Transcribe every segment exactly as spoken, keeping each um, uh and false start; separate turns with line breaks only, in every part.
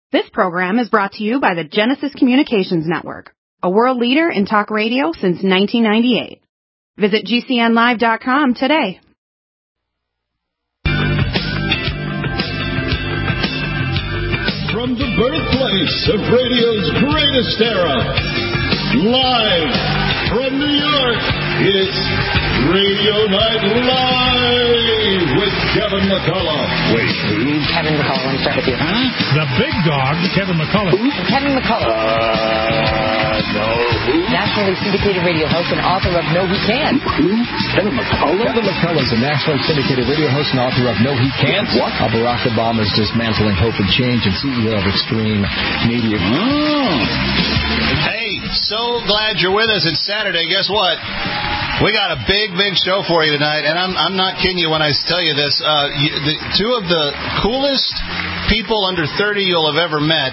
This program is brought to you by the Genesis Communications Network, a world leader in talk radio since nineteen ninety-eight. Visit G C N live dot com today.
From the birthplace of radio's greatest era, live from New York, it's Radio Night Live with Kevin McCullough. Wait, who?
Kevin McCullough, let me start with you.
Huh?
The big dog, Kevin McCullough.
Who? Kevin McCullough.
Uh, no, who?
Nationally syndicated radio host and author of No He Can't.
Who? Kevin McCullough?
Kevin McCullough is a nationally syndicated radio host and author of No He Can't.
What?
Uh, Barack Obama's Dismantling Hope and Change and C E O of Extreme Media.
Oh.
Hey, so glad you're with us. It's Saturday. Guess what? We got a big, big show for you tonight, and I'm I'm not kidding you when I tell you this. Uh, you, the, two of the coolest people under thirty you'll have ever met,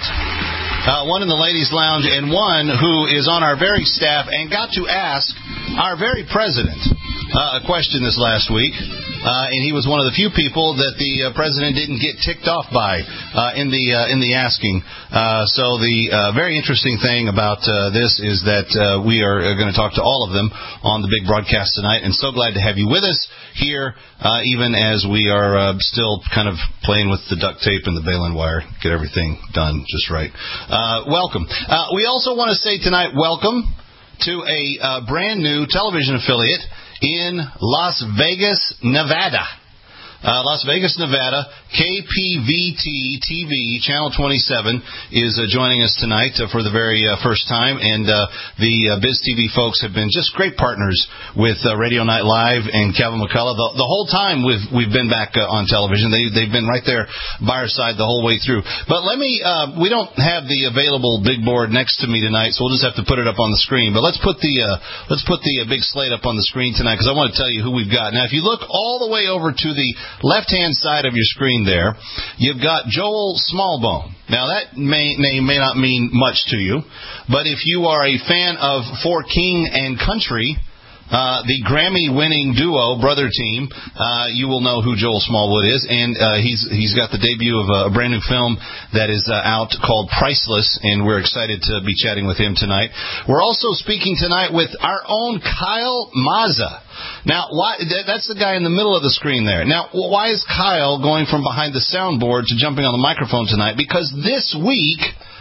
uh, one in the ladies' lounge and one who is on our very staff and got to ask our very president uh, a question this last week. Uh, and he was one of the few people that the uh, president didn't get ticked off by uh, in the uh, in the asking. Uh, so the uh, very interesting thing about uh, this is that uh, we are going to talk to all of them on the big broadcast tonight. And so glad to have you with us here, uh, even as we are uh, still kind of playing with the duct tape and the baling wire, get everything done just right. Uh, welcome. Uh, we also want to say tonight, welcome to a uh, brand new television affiliate in Las Vegas, Nevada. Uh, Las Vegas, Nevada, K P V T T V, Channel twenty-seven, is uh, joining us tonight uh, for the very uh, first time. And uh, the uh, Biz T V folks have been just great partners with uh, Radio Night Live and Kevin McCullough. The, the whole time we've we've been back uh, on television. They, they've been right there by our side the whole way through. But let me, uh, we don't have the available big board next to me tonight, so we'll just have to put it up on the screen. But let's put the, uh, let's put the uh, big slate up on the screen tonight, because I want to tell you who we've got. Now, if you look all the way over to the left-hand side of your screen there, you've got Joel Smallbone. Now, that may, name may not mean much to you, but if you are a fan of For King and Country, Uh, the Grammy-winning duo, brother team, uh, you will know who Joel Smallwood is, and uh, he's he's got the debut of a, a brand new film that is uh, out called Priceless, and we're excited to be chatting with him tonight. We're also speaking tonight with our own Kyle Mazza. Now, why, that's the guy in the middle of the screen there. Now, why is Kyle going from behind the soundboard to jumping on the microphone tonight? Because this week,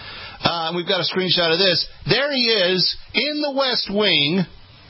uh, we've got a screenshot of this, there he is in the West Wing,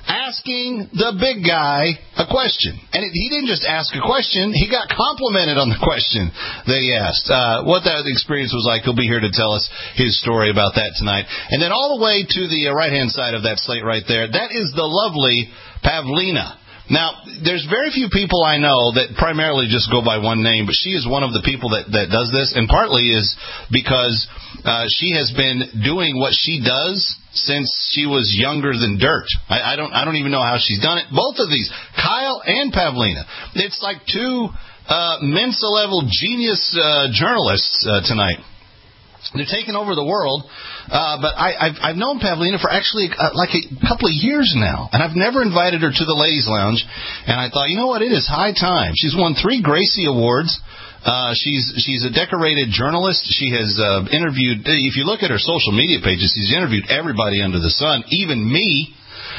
asking the big guy a question. And it, he didn't just ask a question, he got complimented on the question that he asked. Uh, what that experience was like, he'll be here to tell us his story about that tonight. And then all the way to the uh, right-hand side of that slate right there, that is the lovely Pavlina. Now, there's very few people I know that primarily just go by one name, but she is one of the people that, that does this, and partly is because uh, she has been doing what she does since she was younger than dirt. I, I don't I don't even know how she's done it. Both of these, Kyle and Pavlina. It's like two uh, Mensa-level genius uh, journalists uh, tonight. They're taking over the world, uh, but I, I've, I've known Pavlina for actually uh, like a couple of years now, and I've never invited her to the ladies' lounge, and I thought, you know what, it is high time. She's won three Gracie Awards. Uh, she's she's a decorated journalist. She has uh, interviewed, if you look at her social media pages, she's interviewed everybody under the sun, even me.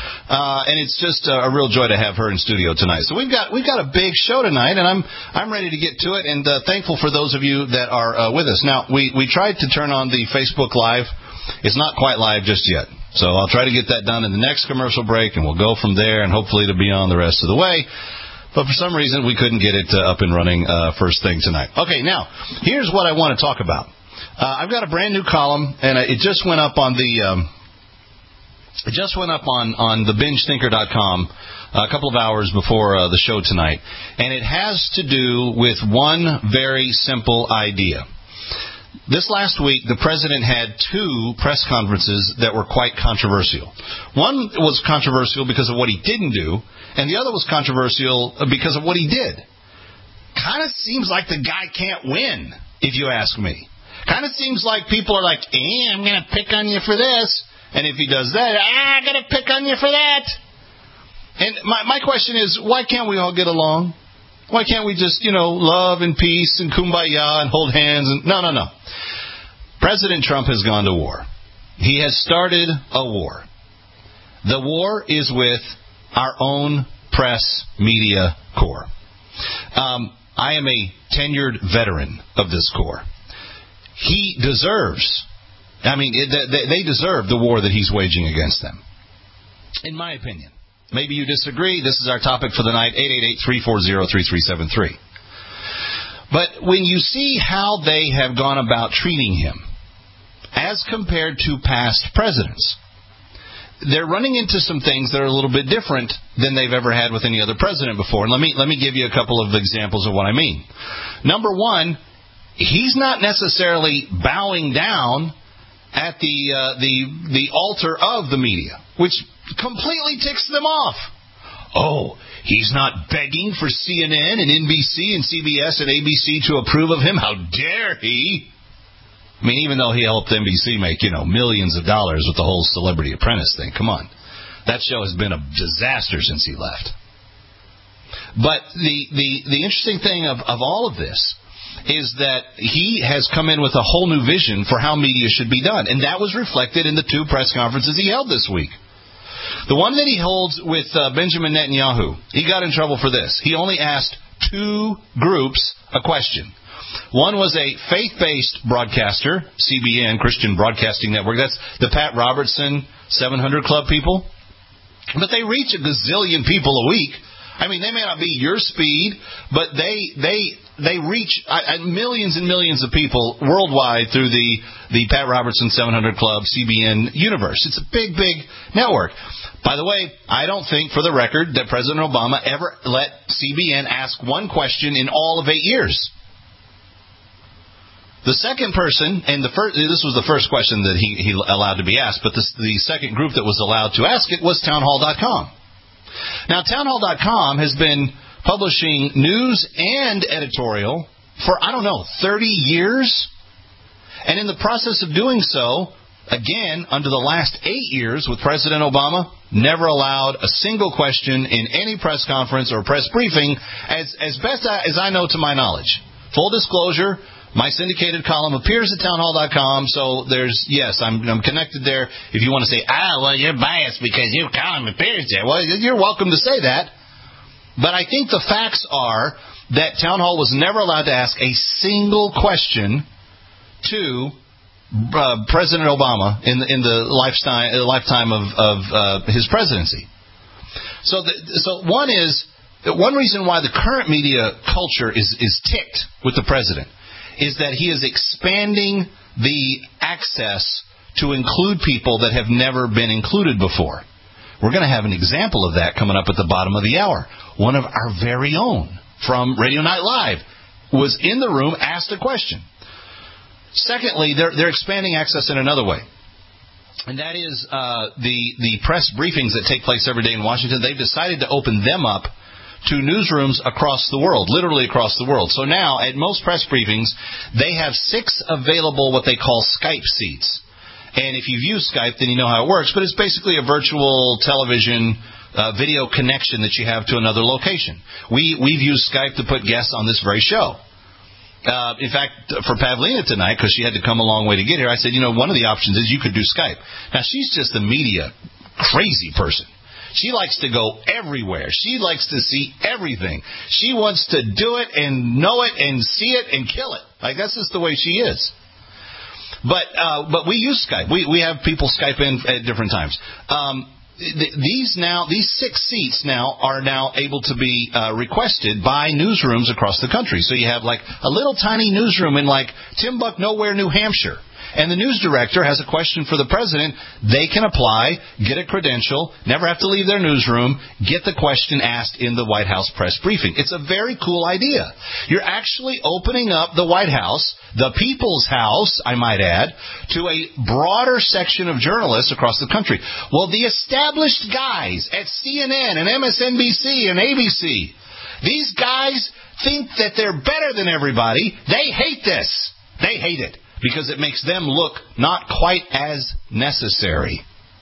Uh, and it's just a, a real joy to have her in studio tonight. So we've got we've got a big show tonight, and I'm I'm ready to get to it. And uh, thankful for those of you that are uh, with us. Now we we tried to turn on the Facebook Live. It's not quite live just yet, so I'll try to get that done in the next commercial break, and we'll go from there, and hopefully it'll be on the rest of the way. But for some reason we couldn't get it uh, up and running uh, first thing tonight. Okay, now here's what I want to talk about. Uh, I've got a brand new column, and it just went up on the. Um, It just went up on, on the binge thinker dot com a couple of hours before uh, the show tonight. And it has to do with one very simple idea. This last week, the president had two press conferences that were quite controversial. One was controversial because of what he didn't do, and the other was controversial because of what he did. Kind of seems like the guy can't win, if you ask me. Kind of seems like people are like, eh, I'm going to pick on you for this. And if he does that, ah, I'm going to pick on you for that. And my, my question is, why can't we all get along? Why can't we just, you know, love and peace and kumbaya and hold hands? And no, no, no. President Trump has gone to war. He has started a war. The war is with our own press media corps. Um, I am a tenured veteran of this corps. He deserves, I mean, it, they deserve the war that he's waging against them, in my opinion. Maybe you disagree. This is our topic for the night, eight eight eight, three four zero, three three seven three. But when you see how they have gone about treating him, as compared to past presidents, they're running into some things that are a little bit different than they've ever had with any other president before. And let me let me give you a couple of examples of what I mean. Number one, he's not necessarily bowing down at the uh, the the altar of the media, which completely ticks them off. Oh, he's not begging for C N N and N B C and C B S and A B C to approve of him. How dare he? I mean, even though he helped N B C make, you know, millions of dollars with the whole Celebrity Apprentice thing. Come on. That show has been a disaster since he left. But the, the, the interesting thing of, of all of this is that he has come in with a whole new vision for how media should be done. And that was reflected in the two press conferences he held this week. The one that he holds with uh, Benjamin Netanyahu, he got in trouble for this. He only asked two groups a question. One was a faith-based broadcaster, C B N, Christian Broadcasting Network. That's the Pat Robertson seven hundred Club people. But they reach a gazillion people a week. I mean, they may not be your speed, but they they they reach uh, millions and millions of people worldwide through the, the Pat Robertson seven hundred Club C B N universe. It's a big, big network. By the way, I don't think, for the record, that President Obama ever let C B N ask one question in all of eight years. The second person, and the first, this was the first question that he, he allowed to be asked, but this, the second group that was allowed to ask it was townhall dot com. Now, townhall dot com has been publishing news and editorial for, I don't know, thirty years. And in the process of doing so, again, under the last eight years with President Obama, never allowed a single question in any press conference or press briefing, as, as best as I know to my knowledge. Full disclosure, my syndicated column appears at townhall dot com, so there's, yes, I'm, I'm connected there. If you want to say, ah, well, you're biased because your column appears there, well, you're welcome to say that. But I think the facts are that Townhall was never allowed to ask a single question to uh, President Obama in the, in the lifetime, uh, lifetime of, of uh, his presidency. So, the, so one is, one reason why the current media culture is, is ticked with the president is that he is expanding the access to include people that have never been included before. We're going to have an example of that coming up at the bottom of the hour. One of our very own from Radio Night Live was in the room, asked a question. Secondly, they're, they're expanding access in another way. And that is uh, the, the press briefings that take place every day in Washington. They've decided to open them up to newsrooms across the world, literally across the world. So now, at most press briefings, they have six available what they call Skype seats. And if you've used Skype, then you know how it works. But it's basically a virtual television uh, video connection that you have to another location. We, we've used Skype to put guests on this very show. Uh, in fact, for Pavlina tonight, because she had to come a long way to get here, I said, you know, one of the options is you could do Skype. Now, she's just a media crazy person. She likes to go everywhere. She likes to see everything. She wants to do it and know it and see it and kill it. Like, that's just the way she is. But uh, but we use Skype. We we have people Skype in at different times. Um, th- these now these six seats now are now able to be uh, requested by newsrooms across the country. So you have like a little tiny newsroom in like Timbuk Nowhere, New Hampshire. And the news director has a question for the president. They can apply, get a credential, never have to leave their newsroom, get the question asked in the White House press briefing. It's a very cool idea. You're actually opening up the White House, the people's house, I might add, to a broader section of journalists across the country. Well, the established guys at C N N and M S N B C and A B C, these guys think that they're better than everybody. They hate this. They hate it. Because it makes them look not quite as necessary.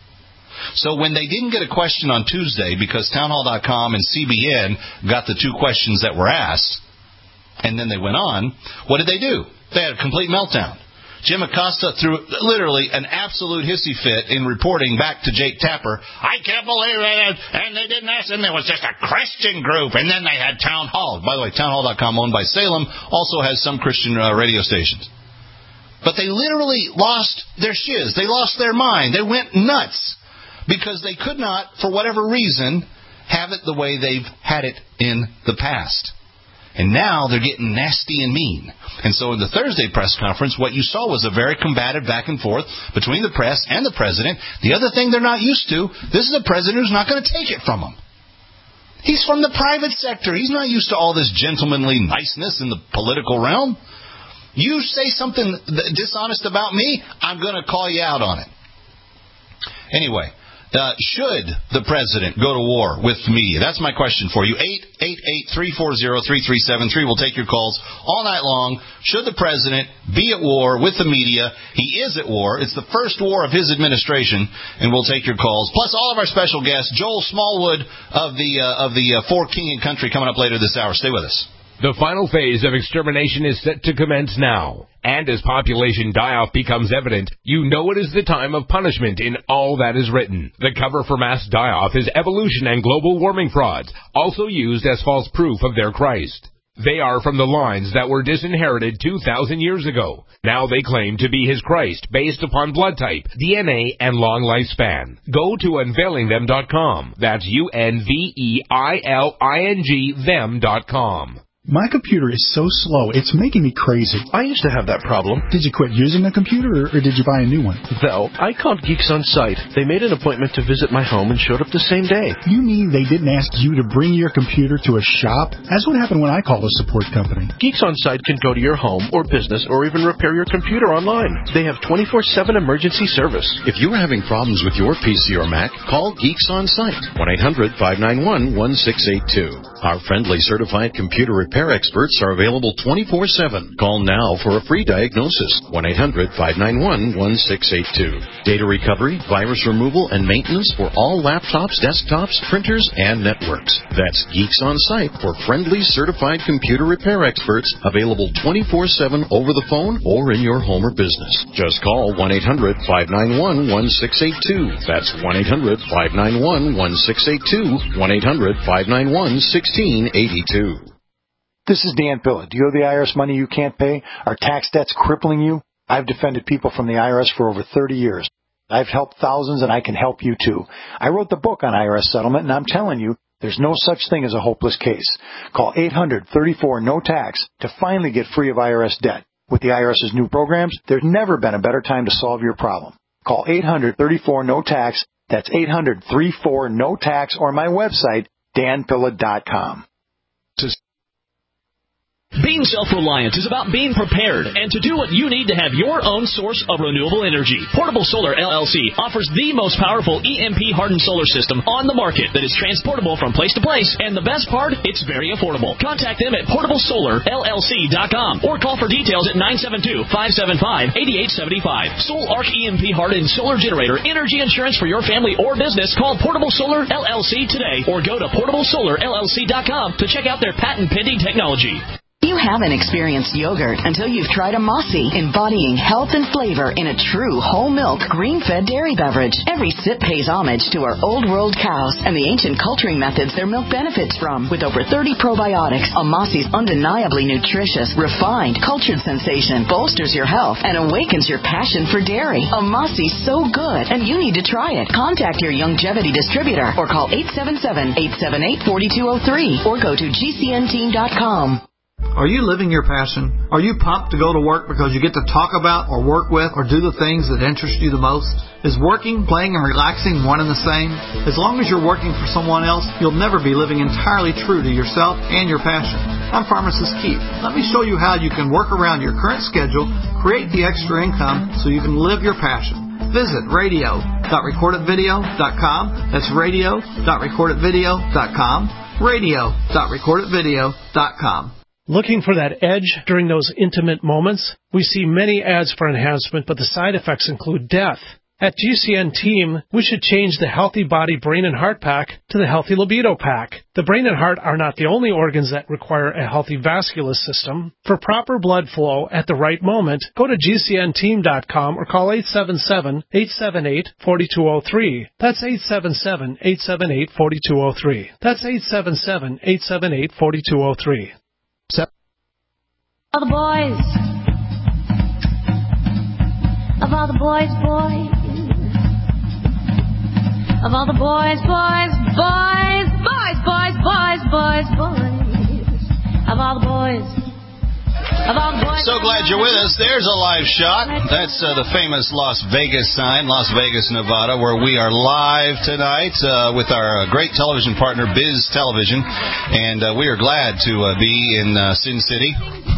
So when they didn't get a question on Tuesday because townhall dot com and C B N got the two questions that were asked, and then they went on, what did they do? They had a complete meltdown. Jim Acosta threw literally an absolute hissy fit in reporting back to Jake Tapper. I can't believe it, and they didn't ask him. There was just a Christian group, and then they had Town Hall. By the way, town hall dot com, owned by Salem, also has some Christian uh, radio stations. But they literally lost their shiz. They lost their mind. They went nuts because they could not, for whatever reason, have it the way they've had it in the past. And now they're getting nasty and mean. And so in the Thursday press conference, what you saw was a very combative back and forth between the press and the president. The other thing they're not used to, this is a president who's not going to take it from them. He's from the private sector. He's not used to all this gentlemanly niceness in the political realm. You say something dishonest about me, I'm going to call you out on it. Anyway, uh, should the president go to war with the media? That's my question for you. eight eight eight, three four zero, three three seven three. We'll take your calls all night long. Should the president be at war with the media? He is at war. It's the first war of his administration, and we'll take your calls. Plus, all of our special guests, Joel Smallwood of the uh, of the uh, For King and Country, coming up later this hour. Stay with us.
The final phase of extermination is set to commence now. And as population die-off becomes evident, you know it is the time of punishment in all that is written. The cover for mass die-off is evolution and global warming frauds, also used as false proof of their Christ. They are from the lines that were disinherited two thousand years ago. Now they claim to be his Christ based upon blood type, D N A, and long lifespan. Go to unveiling them dot com. That's U N V E I L I N G them dot com.
My computer is so slow, it's making me crazy.
I used to have that problem.
Did you quit using the computer, or, or did you buy a new one?
No, I called Geeks On Site. They made an appointment to visit my home and showed up the same day.
You mean they didn't ask you to bring your computer to a shop? That's what happened when I called a support company.
Geeks On Site can go to your home or business or even repair your computer online. They have twenty-four seven emergency service.
If you're having problems with your P C or Mac, call Geeks On Site. one eight hundred, five nine one, one six eight two. Our friendly certified computer repair experts are available twenty-four seven. Call now for a free diagnosis. one eight hundred, five nine one, one six eight two. Data recovery, virus removal, and maintenance for all laptops, desktops, printers, and networks. That's Geeks On Site for friendly certified computer repair experts, available twenty-four seven over the phone or in your home or business. Just call one eight hundred, five nine one, one six eight two. That's one eight hundred, five nine one, one six eight two. one eight hundred, five nine one, one six eight two.
This is Dan Pilla. Do you owe the I R S money you can't pay? Are tax debts crippling you? I've defended people from the I R S for over thirty years. I've helped thousands, and I can help you too. I wrote the book on I R S settlement, and I'm telling you, there's no such thing as a hopeless case. Call eight hundred, thirty-four, no tax to finally get free of I R S debt. With the IRS's new programs, there's never been a better time to solve your problem. Call eight hundred, thirty-four, no tax. That's eight hundred, thirty-four, no tax, or my website, dan pilla dot com.
Being self-reliant is about being prepared and to do what you need to have your own source of renewable energy. Portable Solar L L C offers the most powerful E M P-hardened solar system on the market that is transportable from place to place, and the best part, it's very affordable. Contact them at portable solar L L C dot com or call for details at nine seven two, five seven five, eight eight seven five. Soul Arc E M P-hardened solar generator energy insurance for your family or business. Call Portable Solar L L C today or go to portable solar L L C dot com to check out their patent-pending technology.
You haven't experienced yogurt until you've tried a Mossy, embodying health and flavor in a true whole milk, green-fed dairy beverage. Every sip pays homage to our old world cows and the ancient culturing methods their milk benefits from. With over thirty probiotics, a Mossy's undeniably nutritious, refined, cultured sensation bolsters your health and awakens your passion for dairy. A Mossy's so good, and you need to try it. Contact your Youngevity distributor or call eight seven seven, eight seven eight, four two zero three or go to G C N team dot com.
Are you living your passion? Are you pumped to go to work because you get to talk about or work with or do the things that interest you the most? Is working, playing, and relaxing one and the same? As long as you're working for someone else, you'll never be living entirely true to yourself and your passion. I'm Pharmacist Keith. Let me show you how you can work around your current schedule, create the extra income so you can live your passion. Visit radio dot record it video dot com. That's radio dot record it video dot com. radio dot record it video dot com.
Looking for that edge during those intimate moments? We see many ads for enhancement, but the side effects include death. At G C N Team, we should change the Healthy Body, Brain, and Heart Pack to the Healthy Libido Pack. The brain and heart are not the only organs that require a healthy vascular system. For proper blood flow at the right moment, go to G C N team dot com or call eight seven seven, eight seven eight, four two zero three. That's eight seven seven, eight seven eight, four two zero three. That's eight seven seven, eight seven eight, four two zero three.
All the boys, of all the boys, boys, of all the boys, boys, boys, boys, boys, boys, boys, boys, of all the boys, of all the boys.
So glad you're with us. There's a live shot. That's uh, the famous Las Vegas sign, Las Vegas, Nevada, where we are live tonight uh, with our uh, great television partner, Biz Television, and uh, we are glad to uh, be in uh, Sin City.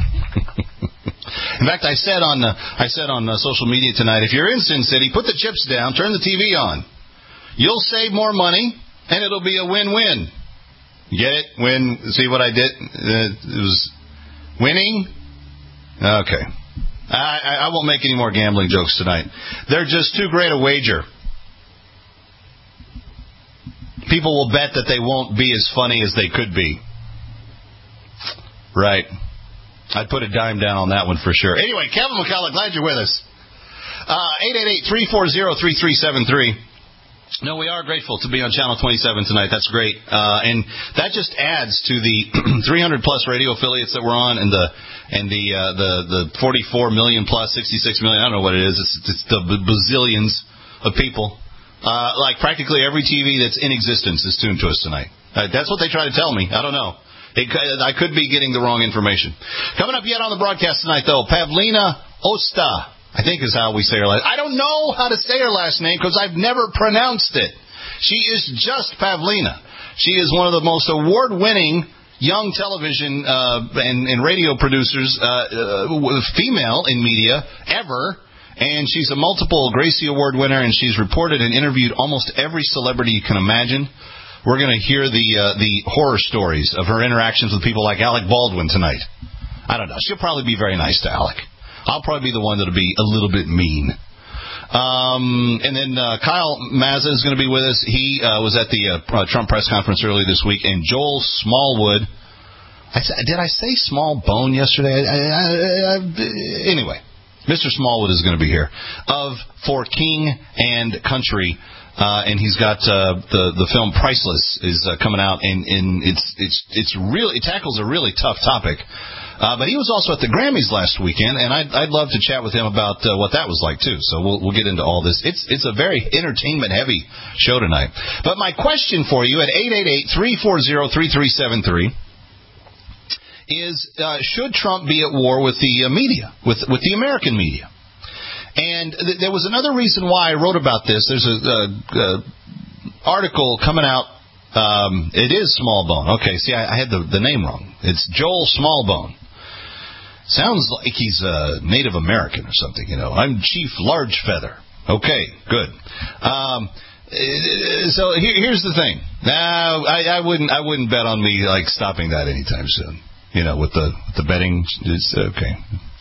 In fact, I said on uh, I said on uh, social media tonight, if you're in Sin City, put the chips down, turn the T V on. You'll save more money, and it'll be a win-win. Get it? Win. See what I did? Uh, it was winning. Okay. I, I, I won't make any more gambling jokes tonight. They're just too great a wager. People will bet that they won't be as funny as they could be. Right. I'd put a dime down on that one for sure. Anyway, Kevin McCullough, glad you're with us. Uh, eight eight eight, three four zero, three three seven three. No, we are grateful to be on Channel twenty-seven tonight. That's great. Uh, and that just adds to the three hundred plus radio affiliates that we're on and the and the uh, the the forty-four million plus, sixty-six million, I don't know what it is. It's, it's the bazillions of people. Uh, like practically every T V that's in existence is tuned to us tonight. Uh, that's what they try to tell me. I don't know. It, I could be getting the wrong information. Coming up yet on the broadcast tonight, though, Pavlina Osta. I think is how we say her last name. I don't know how to say her last name because I've never pronounced it. She is just Pavlina. She is one of the most award-winning young television uh, and, and radio producers, uh, uh, female in media, ever. And she's a multiple Gracie Award winner, and she's reported and interviewed almost every celebrity you can imagine. We're going to hear the uh, the horror stories of her interactions with people like Alec Baldwin tonight. I don't know. She'll probably be very nice to Alec. I'll probably be the one that'll be a little bit mean. Um, and then uh, Kyle Mazza is going to be with us. He uh, was at the uh, Trump press conference earlier this week. And Joel Smallwood. I said, did I say small bone yesterday? I, I, I, anyway, Mister Smallwood is going to be here of For King and Country. Uh, and he's got uh, the the film Priceless is uh, coming out, and, and it's it's it's really it tackles a really tough topic. Uh, but he was also at the Grammys last weekend, and I'd, I'd love to chat with him about uh, what that was like too. So we'll we'll get into all this. It's it's a very entertainment heavy show tonight. But my question for you at eight eight eight, three four zero, three three seven three is: uh, should Trump be at war with the uh, media, with with the American media? And th- there was another reason why I wrote about this. There's a, a, a article coming out. Um, it is Smallbone. Okay, see, I, I had the, the name wrong. It's Joel Smallbone. Sounds like he's a Native American or something, you know. I'm Chief Large Feather. Okay, good. Um, so here, here's the thing. Now, I, I wouldn't, I wouldn't bet on me like stopping that anytime soon. You know, with the with the betting. It's, okay.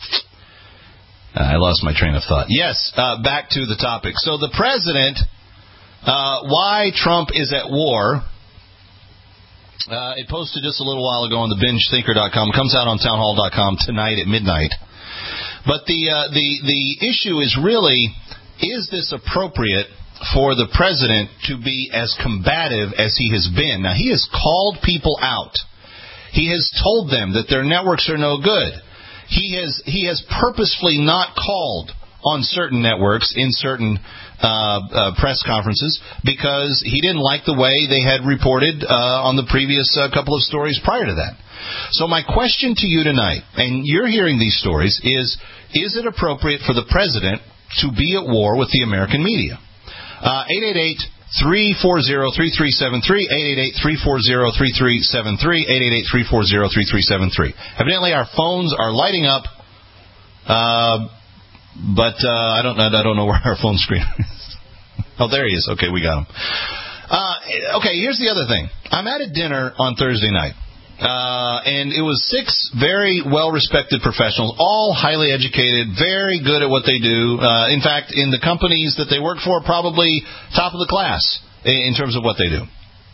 I lost my train of thought. Yes, uh, back to the topic. So the president, uh, why Trump is at war. Uh, it posted just a little while ago on the binge thinker dot com. Comes out on townhall dot com tonight at midnight. But the uh, the the issue is really, is this appropriate for the president to be as combative as he has been? Now, he has called people out. He has told them that their networks are no good. He has he has purposefully not called on certain networks in certain uh, uh, press conferences because he didn't like the way they had reported uh, on the previous uh, couple of stories prior to that. So my question to you tonight, and you're hearing these stories, is, is it appropriate for the president to be at war with the American media? Uh, eight eight eight, three four zero, three three seven three, eight eight eight, three four zero, three three seven three, eight eight eight, three four zero, three three seven three. Evidently our phones are lighting up. Uh, But uh, I don't I don't know where our phone screen is. Oh, there he is. Okay, we got him. Uh, okay, here's the other thing. I'm at a dinner on Thursday night, Uh, and it was six very well-respected professionals, all highly educated, very good at what they do. Uh, in fact, in the companies that they work for, probably top of the class in terms of what they do.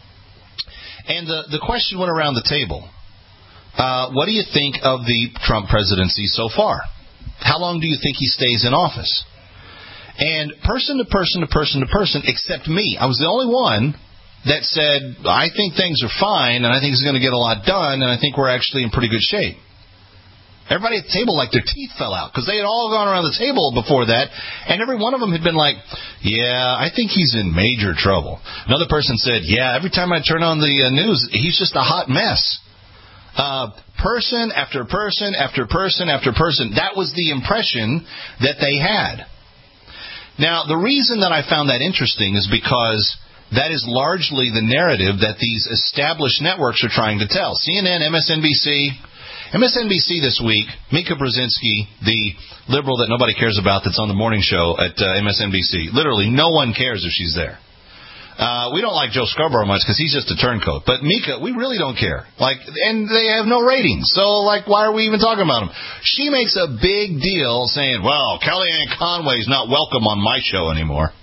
And the, the question went around the table. Uh, what do you think of the Trump presidency so far? How long do you think he stays in office? And person to person to person to person, except me, I was the only one that said, I think things are fine, and I think he's going to get a lot done, and I think we're actually in pretty good shape. Everybody at the table, like, their teeth fell out, because they had all gone around the table before that, and every one of them had been like, yeah, I think he's in major trouble. Another person said, yeah, every time I turn on the uh, news, he's just a hot mess. Uh, person after person after person after person, that was the impression that they had. Now, the reason that I found that interesting is because that is largely the narrative that these established networks are trying to tell. C N N, M S N B C. M S N B C this week, Mika Brzezinski, the liberal that nobody cares about that's on the morning show at uh, M S N B C. Literally, no one cares if she's there. Uh, we don't like Joe Scarborough much because he's just a turncoat. But Mika, we really don't care. Like, and they have no ratings. So, like, why are we even talking about them? She makes a big deal saying, well, Kellyanne Conway's not welcome on my show anymore.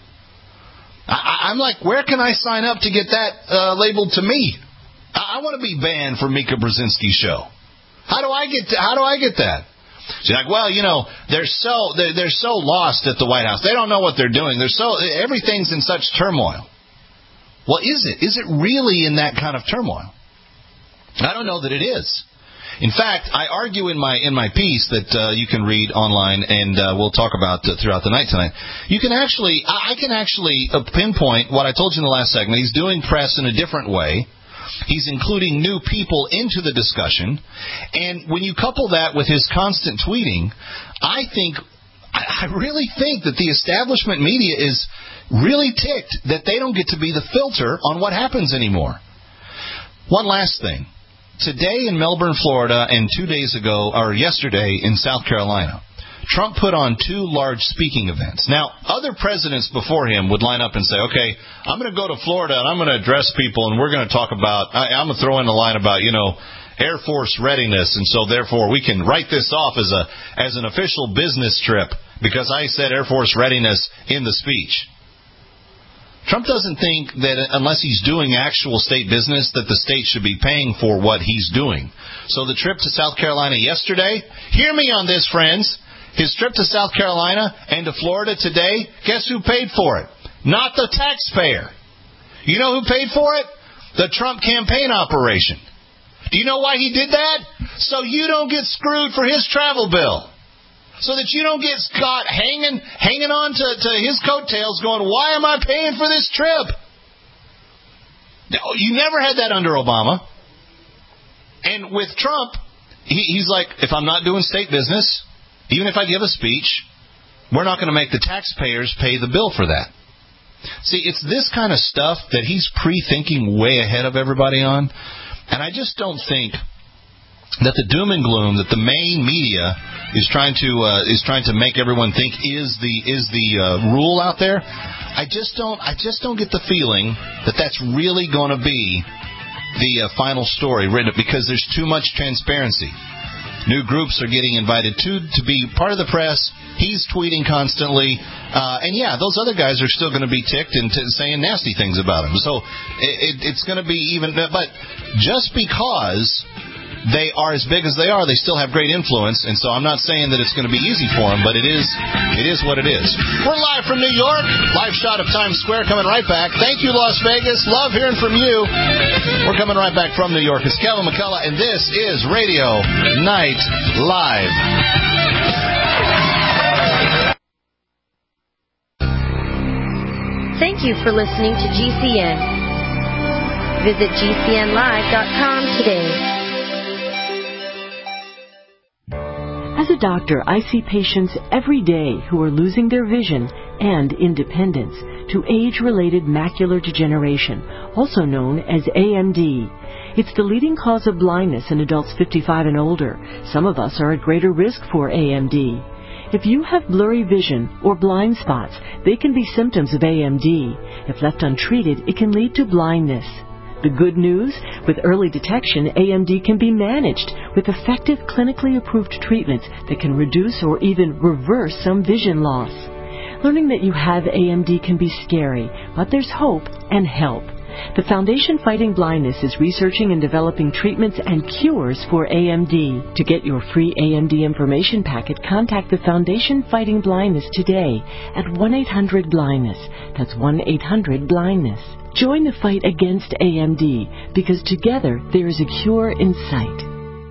I, I'm like, where can I sign up to get that uh, labeled to me? I, I want to be banned from Mika Brzezinski's show. How do I get to, how do I get that? She's like, well, you know, they're so they're, they're so lost at the White House. They don't know what they're doing. They're so everything's in such turmoil. Well, is it? Is it really in that kind of turmoil? I don't know that it is. In fact, I argue in my in my piece that uh, you can read online, and uh, we'll talk about uh, throughout the night tonight. You can actually, I can actually pinpoint what I told you in the last segment. He's doing press in a different way. He's including new people into the discussion. And when you couple that with his constant tweeting, I think, I really think that the establishment media is really ticked that they don't get to be the filter on what happens anymore. One last thing. Today in Melbourne, Florida, and two days ago, or yesterday in South Carolina, Trump put on two large speaking events. Now, other presidents before him would line up and say, okay, I'm going to go to Florida and I'm going to address people and we're going to talk about, I, I'm going to throw in a line about, you know, Air Force readiness, and so therefore we can write this off as a as an official business trip because I said Air Force readiness in the speech. Trump doesn't think that unless he's doing actual state business that the state should be paying for what he's doing. So the trip to South Carolina yesterday, hear me on this, friends. His trip to South Carolina and to Florida today, guess who paid for it? Not the taxpayer. You know who paid for it? The Trump campaign operation. Do you know why he did that? So you don't get screwed for his travel bill. So that you don't get caught hanging hanging on to, to his coattails going, why am I paying for this trip? You never had that under Obama. And with Trump, he, he's like, if I'm not doing state business, even if I give a speech, we're not going to make the taxpayers pay the bill for that. See, it's this kind of stuff that he's pre-thinking way ahead of everybody on. And I just don't think that the doom and gloom that the main media is trying to uh, is trying to make everyone think is the is the uh, rule out there. I just don't I just don't get the feeling that that's really going to be the uh, final story written because there's too much transparency. New groups are getting invited to to be part of the press. He's tweeting constantly, uh, and yeah, those other guys are still going to be ticked and t- saying nasty things about him. So it, it, it's going to be even, but just because they are as big as they are, they still have great influence, and so I'm not saying that it's going to be easy for them, but it is it is what it is. We're live from New York, live shot of Times Square, coming right back. Thank you, Las Vegas. Love hearing from you. We're coming right back from New York. It's Kevin McCullough, and this is Radio Night Live.
Thank you for listening to G C N. Visit G C N live dot com today.
As a doctor, I see patients every day who are losing their vision and independence to age-related macular degeneration, also known as A M D. It's the leading cause of blindness in adults fifty-five and older. Some of us are at greater risk for A M D. If you have blurry vision or blind spots, they can be symptoms of A M D. If left untreated, it can lead to blindness. The good news? With early detection, A M D can be managed with effective clinically approved treatments that can reduce or even reverse some vision loss. Learning that you have A M D can be scary, but there's hope and help. The Foundation Fighting Blindness is researching and developing treatments and cures for A M D. To get your free A M D information packet, contact the Foundation Fighting Blindness today at one eight hundred blindness. That's one eight hundred blindness. Join the fight against A M D, because together there is a cure in sight.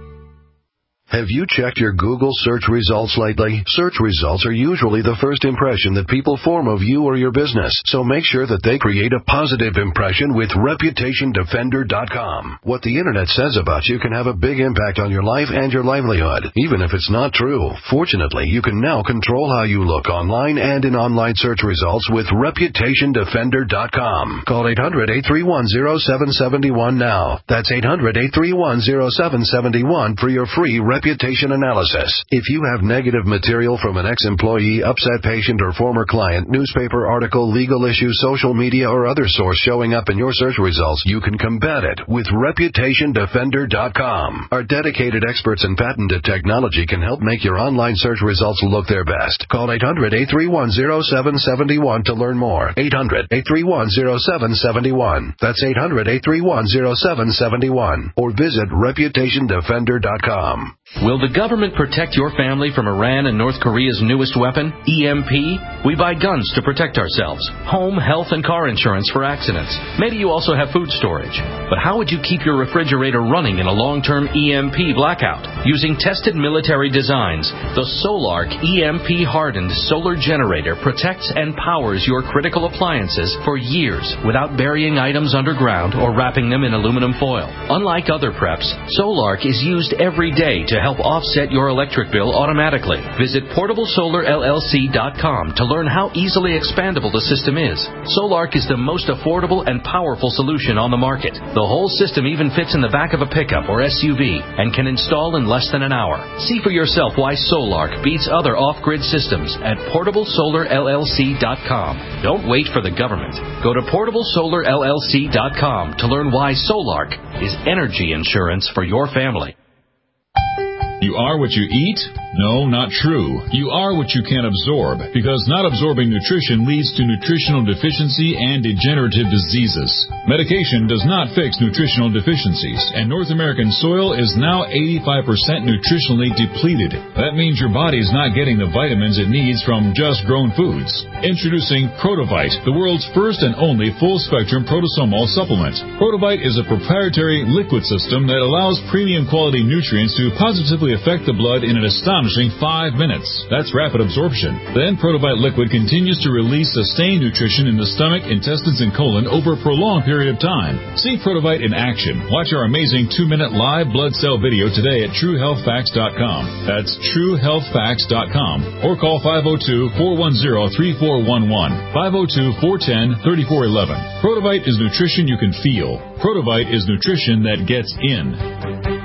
Have you checked your Google search results lately? Search results are usually the first impression that people form of you or your business, so make sure that they create a positive impression with reputation defender dot com. What the Internet says about you can have a big impact on your life and your livelihood, even if it's not true. Fortunately, you can now control how you look online and in online search results with reputation defender dot com. Call eight hundred, eight three one, zero seven seven one now. That's eight hundred, eight three one, zero seven seven one for your free reputation analysis. If you have negative material from an ex-employee, upset patient, or former client, newspaper article, legal issue, social media, or other source showing up in your search results, you can combat it with reputation defender dot com. Our dedicated experts in patented technology can help make your online search results look their best. Call eight hundred, eight three one, zero seven seven one to learn more. eight hundred, eight three one, zero seven seven one. That's eight hundred, eight three one, zero seven seven one. Or visit reputation defender dot com.
Will the government protect your family from Iran and North Korea's newest weapon, E M P? We buy guns to protect ourselves, home, health, and car insurance for accidents. Maybe you also have food storage. But how would you keep your refrigerator running in a long-term E M P blackout? Using tested military designs, the Solark E M P-hardened solar generator protects and powers your critical appliances for years without burying items underground or wrapping them in aluminum foil. Unlike other preps, Solark is used every day to help offset your electric bill automatically. Visit portable solar L L C dot com to learn how easily expandable the system is. Solark is the most affordable and powerful solution on the market. The whole system even fits in the back of a pickup or S U V and can install in less than an hour. See for yourself why Solark beats other off-grid systems at portable solar L L C dot com. Don't wait for the government. Go to portable solar L L C dot com to learn why Solark is energy insurance for your family.
You are what you eat? No, not true. You are what you can absorb, because not absorbing nutrition leads to nutritional deficiency and degenerative diseases. Medication does not fix nutritional deficiencies, and North American soil is now eighty-five percent nutritionally depleted. That means your body is not getting the vitamins it needs from just grown foods. Introducing Protovite, the world's first and only full-spectrum protosomal supplement. Protovite is a proprietary liquid system that allows premium quality nutrients to positively affect the blood in an astonishing five minutes. That's rapid absorption. Then Protovite liquid continues to release sustained nutrition in the stomach, intestines, and colon over a prolonged period of time. See Protovite in action. Watch our amazing two-minute live blood cell video today at true health facts dot com. That's true health facts dot com. Or call five oh two, four one zero, three four one one, five oh two, four one zero, three four one one. Protovite is nutrition you can feel. Protovite is nutrition that gets in.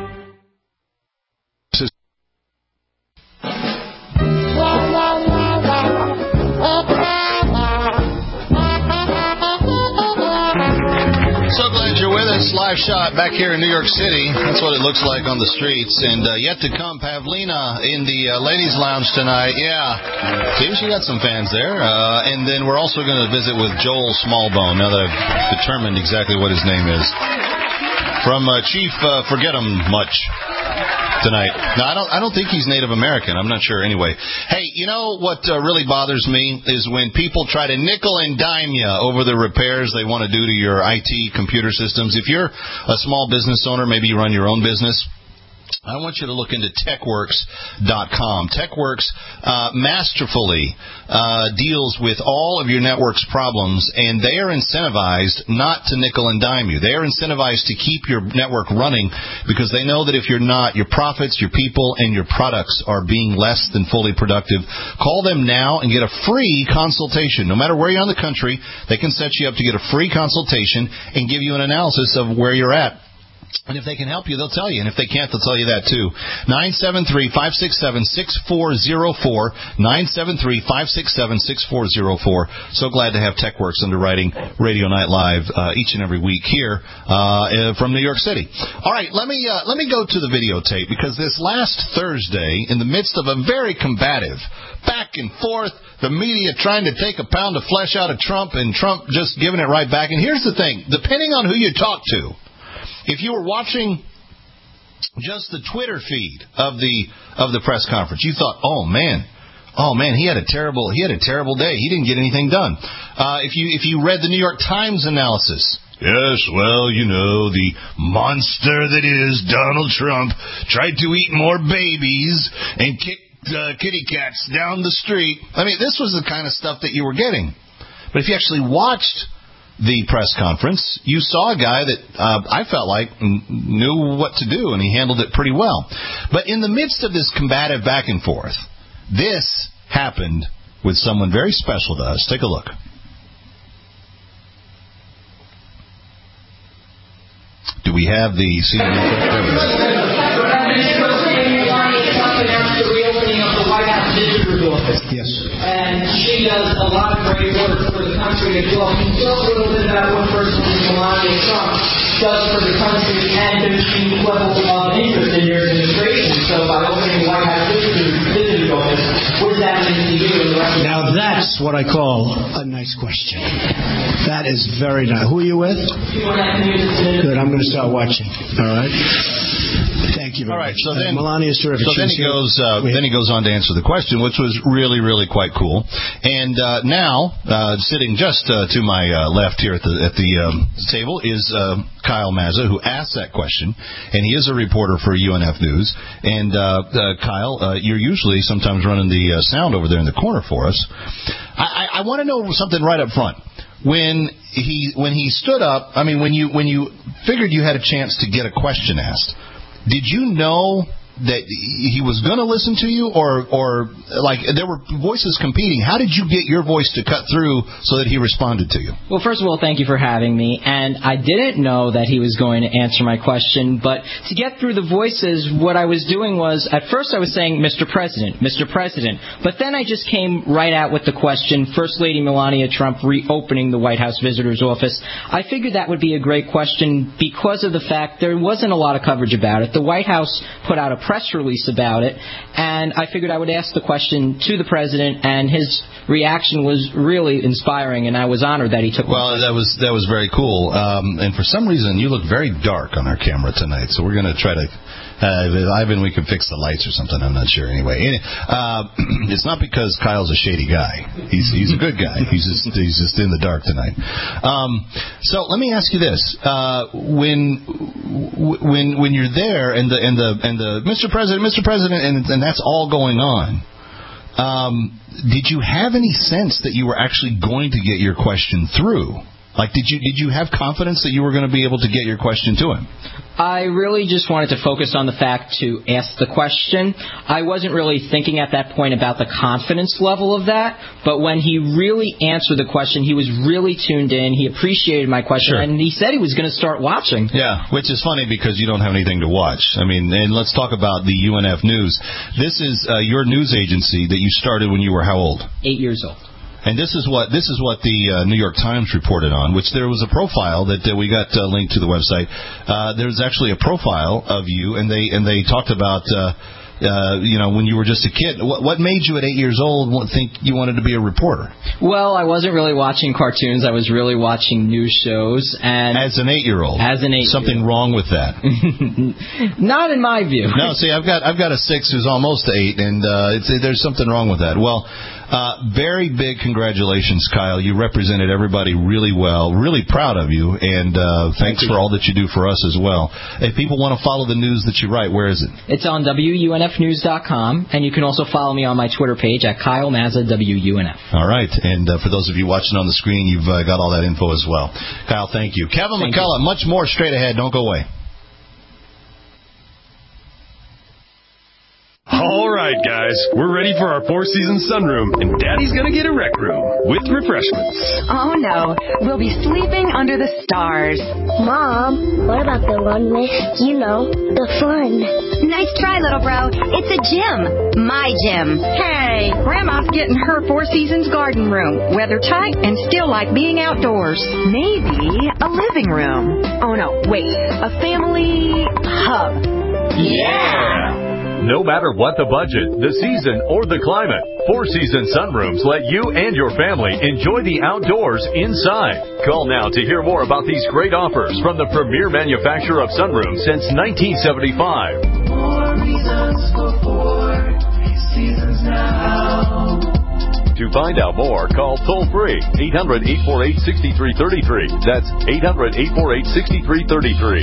Live shot back here in New York City. That's what it looks like on the streets. And uh, yet to come, Pavlina in the uh, ladies' lounge tonight. Yeah, see, she got some fans there. Uh, and then we're also going to visit with Joel Smallbone, now that I've determined exactly what his name is. From uh, Chief uh, Forget-Em-Much tonight. No, I don't I don't think he's Native American. I'm not sure anyway. Hey, you know what uh, really bothers me is when people try to nickel and dime you over the repairs they want to do to your I T computer systems. If you're a small business owner, maybe you run your own business, I want you to look into TechWorks dot com. TechWorks uh, masterfully uh, deals with all of your network's problems, and they are incentivized not to nickel and dime you. They are incentivized to keep your network running because they know that if you're not, your profits, your people, and your products are being less than fully productive. Call them now and get a free consultation. No matter where you're in the country, they can set you up to get a free consultation and give you an analysis of where you're at. And if they can help you, they'll tell you. And if they can't, they'll tell you that, too. nine seven three, five six seven, six four zero four. nine seven three, five six seven, six four zero four. So glad to have TechWorks underwriting Radio Night Live uh, each and every week here uh, from New York City. All right, let me uh, let me go to the videotape, because this last Thursday, in the midst of a very combative back and forth, the media trying to take a pound of flesh out of Trump and Trump just giving it right back. And here's the thing, depending on who you talk to, if you were watching just the Twitter feed of the of the press conference, you thought, "Oh man, oh man, he had a terrible he had a terrible day. He didn't get anything done." Uh, if you if you read the New York Times analysis, yes, well, you know, the monster that is Donald Trump tried to eat more babies and kick uh, kitty cats down the street. I mean, this was the kind of stuff that you were getting. But if you actually watched the press conference, you saw a guy that uh, I felt like knew what to do, and he handled it pretty well. But in the midst of this combative back and forth, this happened with someone very special to us. Take a look. Do we have the C N N? There we go.
Yes. And she does a lot of great work for the country as well. Can you tell us a little bit about what personally Melania Trump does for the country and there's the level of interest in your administration? So by opening the White House Visitor's Office, what does that mean to you?
Now that's what I call a nice question. That is very nice. Who are you with? Good. I'm going to start watching. All right. Thank you very
All right,
much.
so then,
uh, Melania's terrific.
So then he goes. Uh, then he goes on to answer the question, which was really, really quite cool. And uh, now, uh, sitting just uh, to my uh, left here at the at the um, table is uh, Kyle Mazza, who asked that question, and he is a reporter for U N F News. And uh, uh, Kyle, uh, you're usually sometimes running the uh, sound over there in the corner for us. I, I, I want to know something right up front. When he when he stood up, I mean, when you when you figured you had a chance to get a question asked, did you know that he was going to listen to you, or, or like there were voices competing? How did you get your voice to cut through so that he responded to you?
Well, first of all, thank you for having me. And I didn't know that he was going to answer my question, but to get through the voices, what I was doing was, at first I was saying, Mister President, Mister President, but then I just came right out with the question, First Lady Melania Trump reopening the White House Visitor's Office. I figured that would be a great question because of the fact there wasn't a lot of coverage about it. The White House put out a press release about it, and I figured I would ask the question to the president, and his reaction was really inspiring, and I was honored that he took.
Well, that was that was very cool, um, and for some reason you look very dark on our camera tonight, so we're going to try to. Uh, Ivan, we can fix the lights or something. I'm not sure. Anyway, uh, it's not because Kyle's a shady guy. He's he's a good guy. He's just he's just in the dark tonight. Um, so let me ask you this: uh, when when when you're there and the and the and the Mister President, Mister President, and and that's all going on. Um, did you have any sense that you were actually going to get your question through? Like, did you did you have confidence that you were going to be able to get your question to him?
I really just wanted to focus on the fact to ask the question. I wasn't really thinking at that point about the confidence level of that, but when he really answered the question, he was really tuned in. He appreciated my question,
sure.
And he said he was going to start watching.
Yeah, which is funny because you don't have anything to watch. I mean, and let's talk about the U N F News. This is uh, your news agency that you started when you were how old?
Eight years old.
And this is what this is what the uh, New York Times reported on, which there was a profile that uh, we got uh, linked to the website. Uh, there's actually a profile of you, and they and they talked about uh, uh, you know when you were just a kid. What, what made you at eight years old think you wanted to be a reporter?
Well, I wasn't really watching cartoons. I was really watching news shows. And
as an eight-year-old,
as an eight,
something wrong with that?
Not in my view.
No, see, I've got I've got a six who's almost eight, and uh, it's, there's something wrong with that. Well. Uh, very big congratulations, Kyle. You represented everybody really well. Really proud of you, and uh, thanks Thank for all that you do for us as well. If people want to follow the news that you write, where is it?
It's on W U N F news dot com, and you can also follow me on my Twitter page at Kyle Mazza W U N F. All
right, and uh, for those of you watching on the screen, you've uh, got all that info as well. Kyle, thank you. Kevin thank McCullough, you. Much more straight ahead. Don't go away.
All right, guys.
guys. We're ready for our Four Seasons sunroom, and Daddy's gonna get a rec room with refreshments.
Oh, no. We'll be sleeping under the stars.
Mom, what about the one with, you know, the fun?
Nice try, little bro. It's a gym. My gym. Hey, Grandma's getting her Four Seasons garden room. Weather tight and still like being outdoors. Maybe a living room. Oh, no. Wait. A family hub.
Yeah! No matter what the budget, the season, or the climate, Four Seasons Sunrooms let you and your family enjoy the outdoors inside. Call now to hear more about these great offers from the premier manufacturer of sunrooms since nineteen seventy-five.
More reasons for Four Seasons now.
To find out more, call toll-free eight hundred, eight four eight, six three three three. That's eight hundred, eight four eight, six three three three.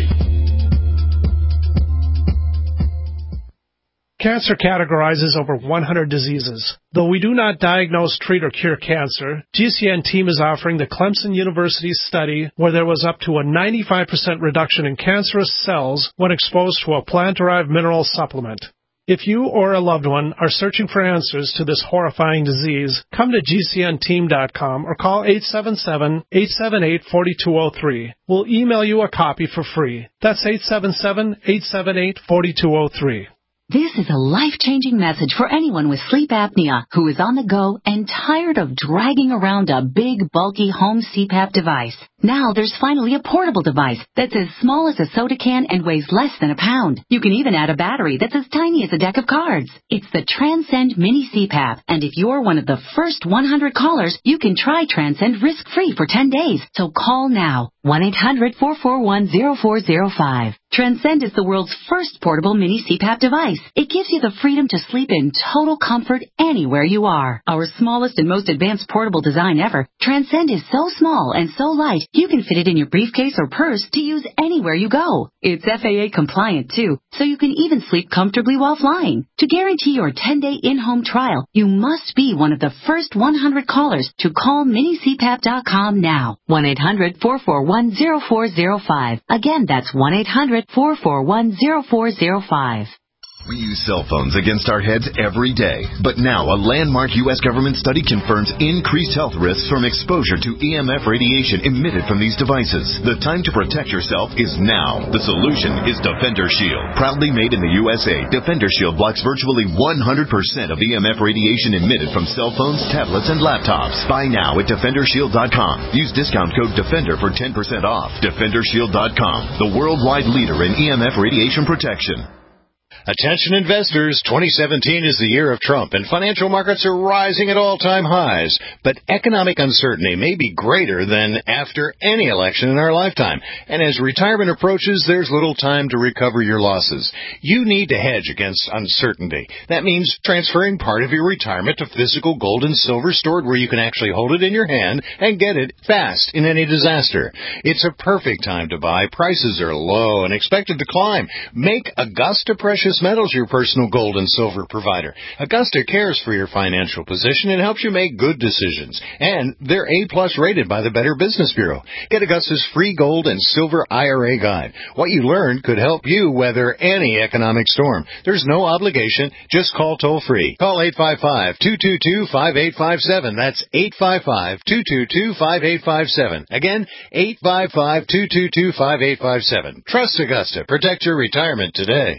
Cancer categorizes over one hundred diseases. Though we do not diagnose, treat, or cure cancer, G C N team is offering the Clemson University study where there was up to a ninety-five percent reduction in cancerous cells when exposed to a plant-derived mineral supplement. If you or a loved one are searching for answers to this horrifying disease, come to G C N team dot com or call eight seven seven, eight seven eight, four two zero three. We'll email you a copy for free. That's eight seven seven, eight seven eight, four two zero three.
This is a life-changing message for anyone with sleep apnea who is on the go and tired of dragging around a big, bulky home C PAP device. Now there's finally a portable device that's as small as a soda can and weighs less than a pound. You can even add a battery that's as tiny as a deck of cards. It's the Transcend Mini C PAP, and if you're one of the first one hundred callers, you can try Transcend risk-free for ten days. So call now, one eight hundred, four four one, zero four zero five. Transcend is the world's first portable mini C PAP device. It gives you the freedom to sleep in total comfort anywhere you are. Our smallest and most advanced portable design ever, Transcend is so small and so light, you can fit it in your briefcase or purse to use anywhere you go. It's F A A compliant too, so you can even sleep comfortably while flying. To guarantee your ten-day in-home trial, you must be one of the first one hundred callers to call mini C PAP dot com now. one eight hundred, four four one, zero four zero five. Again, that's one eight hundred, four four one, zero four zero five.
We use cell phones against our heads every day. But now a landmark U S government study confirms increased health risks from exposure to E M F radiation emitted from these devices. The time to protect yourself is now. The solution is Defender Shield. Proudly made in the U S A, Defender Shield blocks virtually one hundred percent of E M F radiation emitted from cell phones, tablets, and laptops. Buy now at Defender Shield dot com. Use discount code DEFENDER for ten percent off. Defender Shield dot com, the worldwide leader in E M F radiation protection.
Attention investors, twenty seventeen is the year of Trump, and financial markets are rising at all-time highs. But economic uncertainty may be greater than after any election in our lifetime. And as retirement approaches, there's little time to recover your losses. You need to hedge against uncertainty. That means transferring part of your retirement to physical gold and silver stored where you can actually hold it in your hand and get it fast in any disaster. It's a perfect time to buy. Prices are low and expected to climb. Make Augusta Precious Metals your personal gold and silver provider. Augusta cares for your financial position and helps you make good decisions. And they're A-plus rated by the Better Business Bureau. Get Augusta's free gold and silver I R A guide. What you learn could help you weather any economic storm. There's no obligation. Just call toll-free. Call eight five five, two two two, five eight five seven. That's eight five five, two two two, five eight five seven. Again, eight five five, two two two, five eight five seven. Trust Augusta. Protect your retirement today.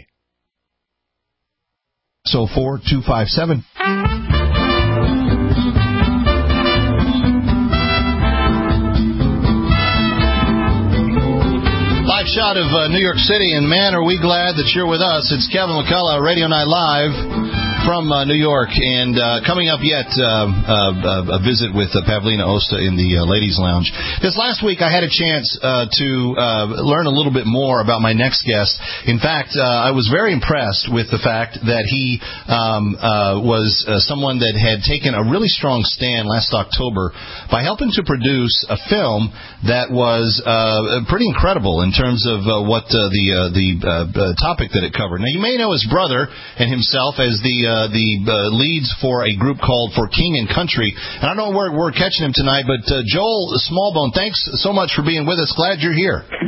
So four two five seven.
Live shot of uh, New York City, and man, are we glad that you're with us. It's Kevin McCullough, Radio Night Live from uh, New York, and uh, coming up yet, uh, uh, a visit with uh, Pavlina Osta in the uh, Ladies Lounge. This last week, I had a chance uh, to uh, learn a little bit more about my next guest. In fact, uh, I was very impressed with the fact that he um, uh, was uh, someone that had taken a really strong stand last October by helping to produce a film that was uh, pretty incredible in terms of uh, what uh, the uh, the uh, uh, topic that it covered. Now, you may know his brother and himself as the uh, the uh, leads for a group called For King and Country. And I don't know where we're catching him tonight, but uh, Joel Smallbone, thanks so much for being with us. Glad you're here.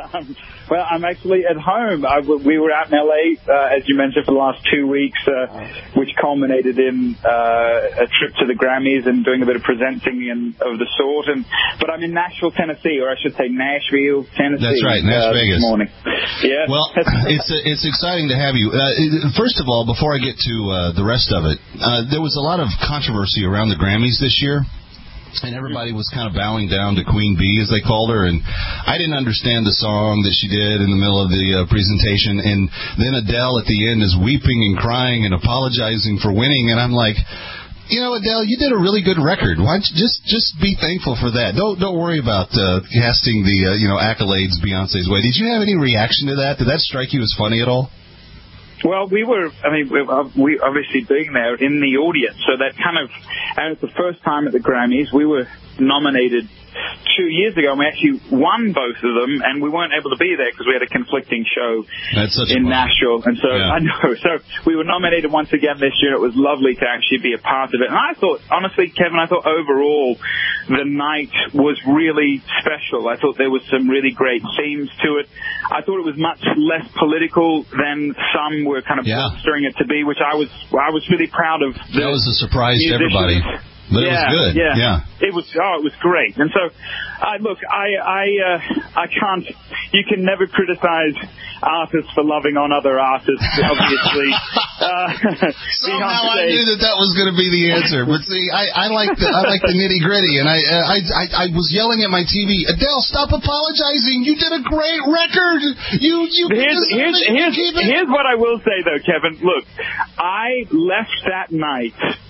Um, well, I'm actually at home. I, we were out in L A, uh, as you mentioned, for the last two weeks, uh, which culminated in uh, a trip to the Grammys and doing a bit of presenting and of the sort. And but I'm in Nashville, Tennessee, or I should say Nashville, Tennessee.
That's right, Nash
uh,
Vegas.
This morning. Yeah.
Well, it's uh, it's exciting to have you. Uh, first of all, before I get to uh, the rest of it, uh, there was a lot of controversy around the Grammys this year. And everybody was kind of bowing down to Queen Bee, as they called her. And I didn't understand the song that she did in the middle of the uh, presentation. And then Adele at the end is weeping and crying and apologizing for winning. And I'm like, you know, Adele, you did a really good record. Why don't you just just be thankful for that? Don't don't worry about uh, casting the uh, you know accolades Beyonce's way. Did you have any reaction to that? Did that strike you as funny at all?
Well, we were, I mean, we, we obviously being there in the audience, so that kind of, and it's the first time at the Grammys, we were nominated two years ago, and we actually won both of them, and we weren't able to be there because we had a conflicting show
That's such
in
a
Nashville, and so,
yeah.
I know, so we were nominated once again this year. It was lovely to actually be a part of it, and I thought, honestly, Kevin, I thought overall the night was really special. I thought there was some really great themes to it. I thought it was much less political than some were kind of
yeah.
bolstering it to be, which I was I was really proud of. The
that was a surprise to everybody. But
yeah,
it was good.
Yeah.
yeah.
It was, oh, it was great. And so, uh, look, I, I, uh, I can't, you can never criticize artists for loving on other artists, obviously. uh,
Somehow I knew that that was going to be the answer. But see, I, I like the, I like the nitty gritty. And I, uh, I, I, I was yelling at my T V, Adele, stop apologizing. You did a great record. You, you,
here's, here's, here's, here's what I will say though, Kevin. Look, I left that night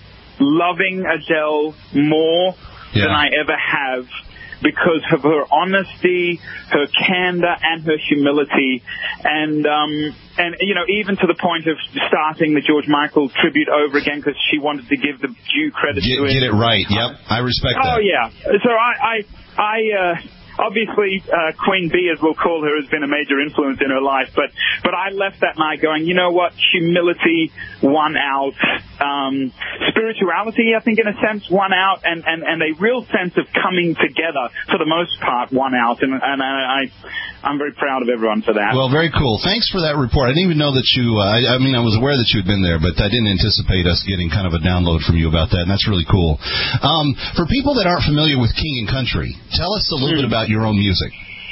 loving Adele more
yeah.
than I ever have because of her honesty, her candor, and her humility. And, um, and you know, even to the point of starting the George Michael tribute over again because she wanted to give the due credit
get,
to him.
Get it right. Yep. I respect that.
Oh, yeah. So I, I, I, uh, obviously, uh, Queen Bee, as we'll call her, has been a major influence in her life. But, but I left that night going, you know what? Humility won out. Um, spirituality, I think, in a sense, won out. And, and, and a real sense of coming together, for the most part, won out. And, and I, I'm very proud of everyone for that.
Well, very cool. Thanks for that report. I didn't even know that you, uh, I, I mean, I was aware that you had been there, but I didn't anticipate us getting kind of a download from you about that. And that's really cool. Um, for people that aren't familiar with King and Country, tell us a little bit about your own music.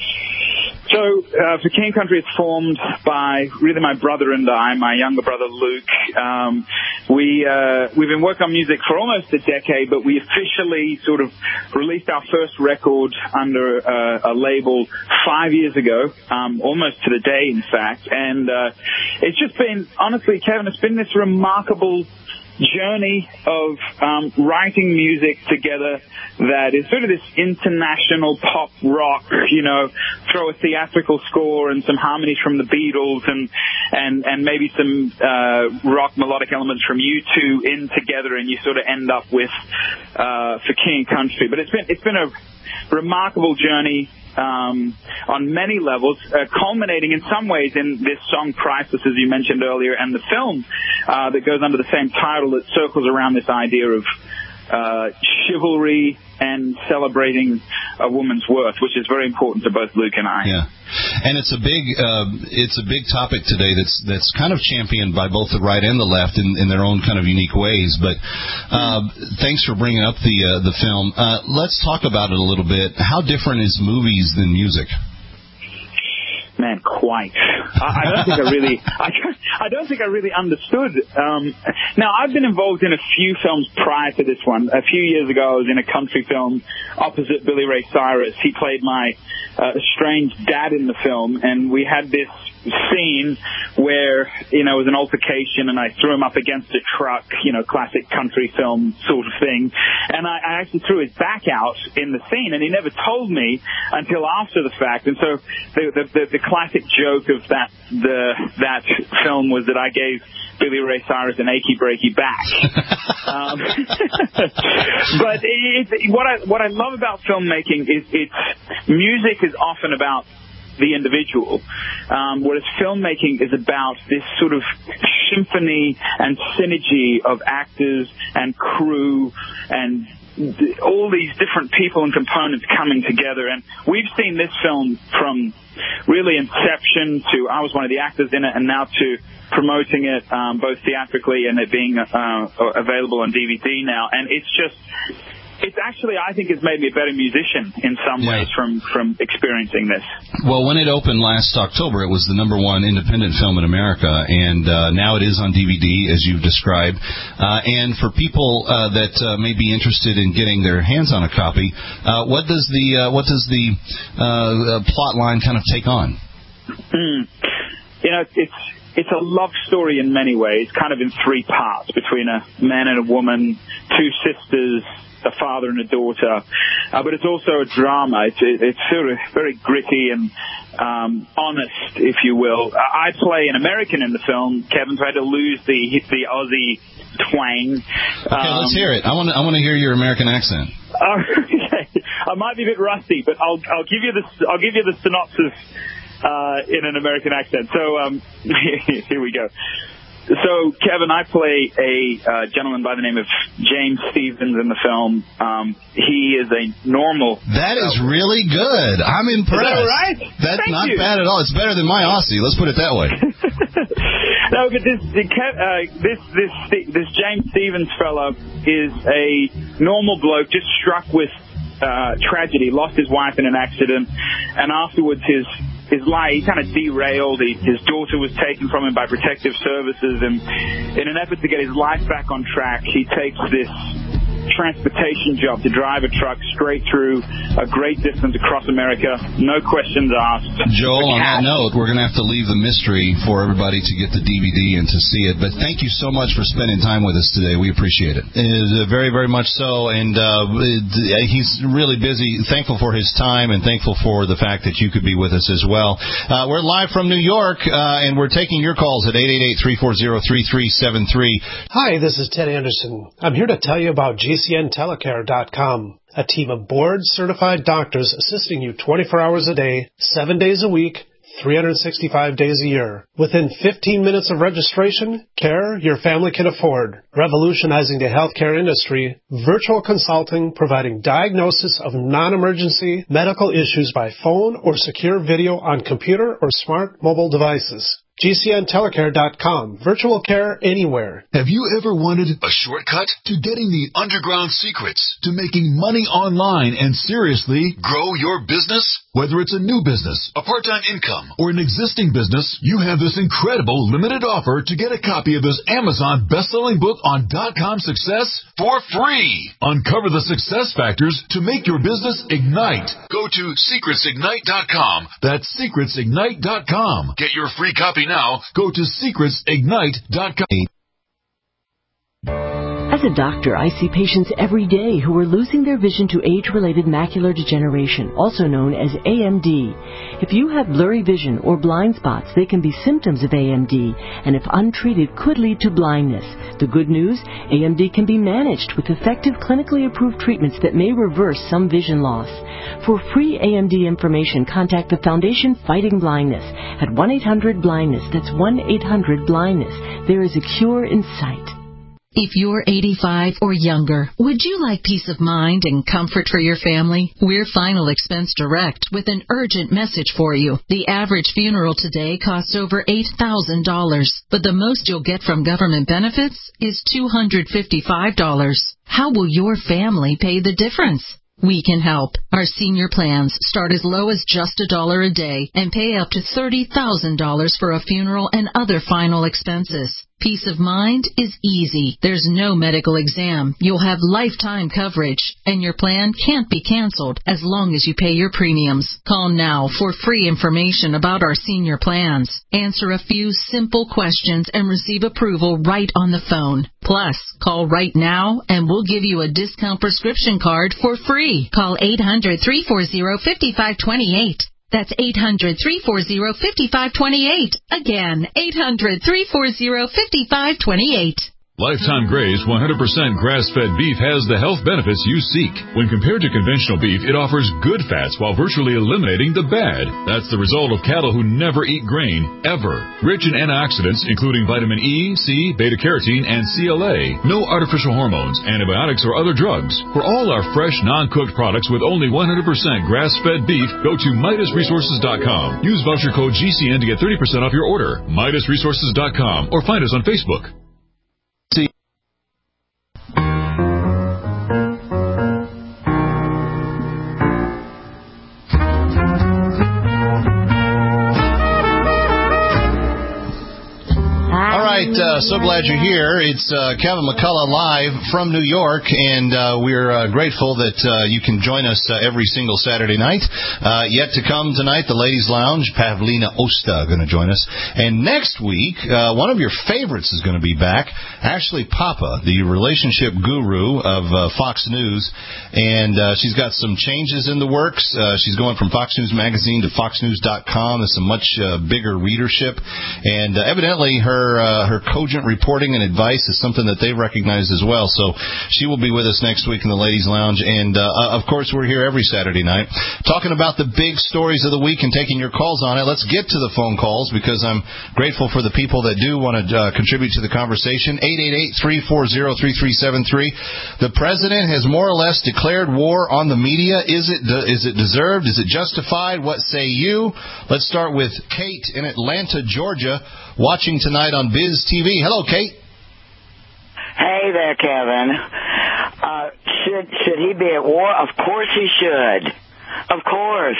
So, uh, for King Country, it's formed by really my brother and I, my younger brother Luke. Um, we, uh, we've been working on music for almost a decade, but we officially sort of released our first record under uh, a label five years ago, um, almost to the day, in fact. And, uh, it's just been, honestly, Kevin, it's been this remarkable journey of um, writing music together that is sort of this international pop rock, you know, throw a theatrical score and some harmonies from the Beatles and and, and maybe some uh, rock melodic elements from U two in together, and you sort of end up with uh, for King and Country. But it's been it's been a remarkable journey um, on many levels, uh, culminating in some ways in this song Priceless, as you mentioned earlier, and the film uh, that goes under the same title that circles around this idea of uh, chivalry and celebrating a woman's worth, which is very important to both Luke and I.
Yeah, and it's a big uh, it's a big topic today that's that's kind of championed by both the right and the left in, in their own kind of unique ways. But uh, thanks for bringing up the uh, the film. Uh, let's talk about it a little bit. How different is movies than music?
Man, quite. I, I don't think I really, I, I don't think I really understood. Um, now, I've been involved in a few films prior to this one. A few years ago, I was in a country film opposite Billy Ray Cyrus. He played my uh, estranged dad in the film, and we had this scene where, you know, it was an altercation, and I threw him up against a truck, you know, classic country film sort of thing. And I, I actually threw his back out in the scene, and he never told me until after the fact. And so the the, the, the classic joke of that the that film was that I gave Billy Ray Cyrus an achy breaky back. um, but it, it, what I what I love about filmmaking is it's music is often about the individual, um, whereas filmmaking is about this sort of symphony and synergy of actors and crew and all these different people and components coming together. And we've seen this film from really inception to, I was one of the actors in it, and now to promoting it um, both theatrically and it being uh, available on D V D now. And it's just, it's actually, I think, has made me a better musician in some
Yeah.
ways from, from experiencing this.
Well, when it opened last October, it was the number one independent film in America, and uh, now it is on D V D, as you've described. Uh, and for people uh, that uh, may be interested in getting their hands on a copy, uh, what does the uh, what does the uh, plot line kind of take on?
Mm. You know, it's it's a love story in many ways, kind of in three parts, between a man and a woman, two sisters, a father and a daughter, uh, but it's also a drama. It's, it's sort of very gritty and um, honest, if you will. I play an American in the film, Kevin, so I had to lose the the Aussie twang.
Okay, um, let's hear it. I want to I want to hear your American accent.
Uh, okay. I might be a bit rusty, but I'll I'll give you the I'll give you the synopsis uh, in an American accent. So um, here we go. So, Kevin, I play a uh, gentleman by the name of James Stevens in the film. Um, he is a normal...
That is really good. I'm impressed.
Is that right?
That's
Thank
not
you.
bad at all. It's better than my Aussie. Let's put it that way.
No, but this uh, this this this James Stevens fella is a normal bloke, just struck with uh, tragedy. Lost his wife in an accident, and afterwards his his life, he kind of derailed. He, his daughter was taken from him by protective services, and in an effort to get his life back on track, he takes this transportation job to drive a truck straight through a great distance across America, no questions asked.
Joel, on that note, we're going to have to leave the mystery for everybody to get the D V D and to see it, but thank you so much for spending time with us today. We appreciate it. It is uh, very, very much so, and uh, he's really busy. Thankful for his time and thankful for the fact that you could be with us as well. Uh, we're live from New York, uh, and we're taking your calls at eight eight eight, three four zero, three three seven three.
Hi, this is Ted Anderson. I'm here to tell you about G C N telecare dot com, a team of board-certified doctors assisting you twenty-four hours a day, seven days a week, three hundred sixty-five days a year. Within fifteen minutes of registration, care your family can afford. Revolutionizing the healthcare industry, virtual consulting providing diagnosis of non-emergency medical issues by phone or secure video on computer or smart mobile devices. G C N telecare dot com. Virtual care anywhere.
Have you ever wanted a shortcut to getting the underground secrets to making money online and seriously grow your business? Whether it's a new business, a part-time income, or an existing business, you have this incredible limited offer to get a copy of this Amazon best-selling book on dot-com success for free. Uncover the success factors to make your business ignite. Go to secrets ignite dot com. That's secrets ignite dot com. Get your free copy now. Go to secrets ignite dot com.
As a doctor, I see patients every day who are losing their vision to age-related macular degeneration, also known as A M D. If you have blurry vision or blind spots, they can be symptoms of A M D, and if untreated, could lead to blindness. The good news, A M D can be managed with effective clinically approved treatments that may reverse some vision loss. For free A M D information, contact the Foundation Fighting Blindness at one eight hundred blindness. That's one eight hundred blindness. There is a cure in sight.
If you're eighty-five or younger, would you like peace of mind and comfort for your family? We're Final Expense Direct with an urgent message for you. The average funeral today costs over eight thousand dollars, but the most you'll get from government benefits is two hundred fifty-five dollars. How will your family pay the difference? We can help. Our senior plans start as low as just a dollar a day and pay up to thirty thousand dollars for a funeral and other final expenses. Peace of mind is easy. There's no medical exam. You'll have lifetime coverage, and your plan can't be canceled as long as you pay your premiums. Call now for free information about our senior plans. Answer a few simple questions and receive approval right on the phone. Plus, call right now and we'll give you a discount prescription card for free. Call eight hundred, three four zero, five five two eight. That's eight hundred, three four zero, five five two eight. Again, eight hundred, three four zero, five five two eight.
Lifetime Graze one hundred percent grass-fed beef has the health benefits you seek. When compared to conventional beef, it offers good fats while virtually eliminating the bad. That's the result of cattle who never eat grain, ever. Rich in antioxidants, including vitamin E, C, beta-carotene, and C L A. No artificial hormones, antibiotics, or other drugs. For all our fresh, non-cooked products with only one hundred percent grass-fed beef, go to Midas Resources dot com. Use voucher code G C N to get thirty percent off your order. Midas Resources dot com or find us on Facebook.
Uh, so glad you're here. It's uh, Kevin McCullough live from New York, and uh, we're uh, grateful that uh, you can join us uh, every single Saturday night. Uh, yet to come tonight, the Ladies Lounge, Pavlina Osta going to join us. And next week, uh, one of your favorites is going to be back, Ashley Papa, the relationship guru of uh, Fox News. And uh, she's got some changes in the works. Uh, she's going from Fox News Magazine to Fox News dot com. There's a much uh, bigger readership. And uh, evidently her uh, her cogent reporting and advice is something that they recognize as well. So she will be with us next week in the Ladies Lounge. And, uh, of course, we're here every Saturday night talking about the big stories of the week and taking your calls on it. Let's get to the phone calls because I'm grateful for the people that do want to uh, contribute to the conversation. eight eight eight, three four zero, three three seven three. The president has more or less declared war on the media. Is it, de- is it deserved? Is it justified? What say you? Let's start with Kate in Atlanta, Georgia, watching tonight on Biz T V. Hello, Kate.
Hey there, Kevin. Uh, should should he be at war? Of course he should. Of course.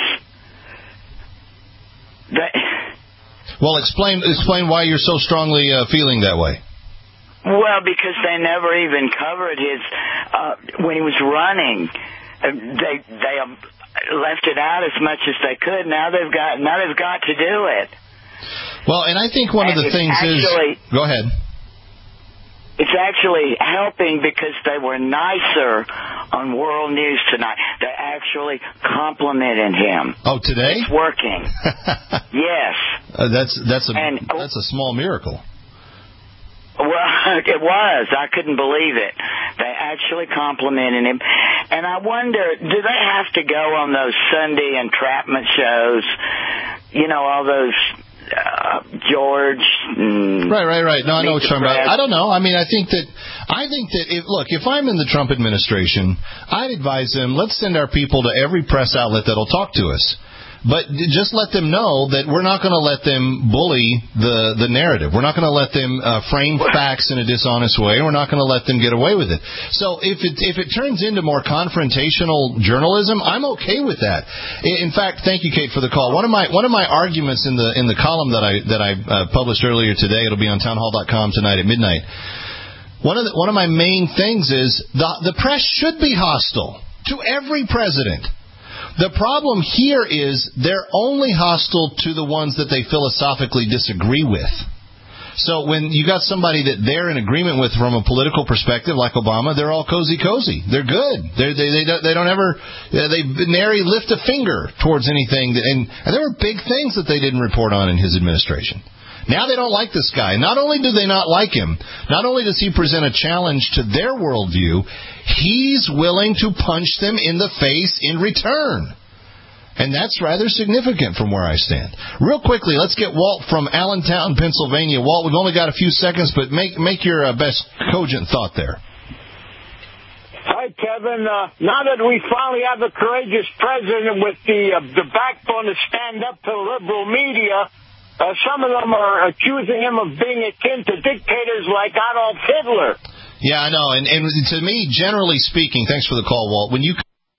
That...
Well, explain explain why you're so strongly uh, feeling that way.
Well, because they never even covered his uh, when he was running. Uh, they they um, left it out as much as they could. Now they've got now they've got to do it.
Well, and I think one
and
of the things
actually,
is... Go ahead.
It's actually helping because they were nicer on World News tonight. They're actually complimenting him.
Oh, today?
It's working. Yes.
Uh, that's that's a
and,
that's a small miracle.
Well, it was. I couldn't believe it. They actually complimented him. And I wonder, do they have to go on those Sunday entrapment shows? You know, all those... Uh, George. Mm,
right, right, right. No, I know what you're talking about. I don't know. I mean, I think that, I think that, if, look, if I'm in the Trump administration, I'd advise them, let's send our people to every press outlet that'll talk to us. But just let them know that we're not going to let them bully the, the narrative. We're not going to let them uh, frame facts in a dishonest way. We're not going to let them get away with it. So if it if it turns into more confrontational journalism, I'm okay with that. In fact, thank you, Kate, for the call. One of my one of my arguments in the in the column that I that I uh, published earlier today, it'll be on townhall dot com tonight at midnight. One of the, one of my main things is the the press should be hostile to every president. The problem here is they're only hostile to the ones that they philosophically disagree with. So when you got somebody that they're in agreement with from a political perspective, like Obama, they're all cozy-cozy. They're good. They're, they they don't, they don't ever they nary lift a finger towards anything. That, and, and there were big things that they didn't report on in his administration. Now they don't like this guy. Not only do they not like him, not only does he present a challenge to their worldview, he's willing to punch them in the face in return. And that's rather significant from where I stand. Real quickly, let's get Walt from Allentown, Pennsylvania. Walt, we've only got a few seconds, but make make your uh, best cogent thought there.
Hi, Kevin. Uh, now that we finally have a courageous president with the uh, the backbone to stand up to the liberal media, Uh, some of them are accusing him of being akin to dictators like Adolf Hitler.
Yeah, I know. And, and to me, generally speaking, thanks for the call, Walt. When you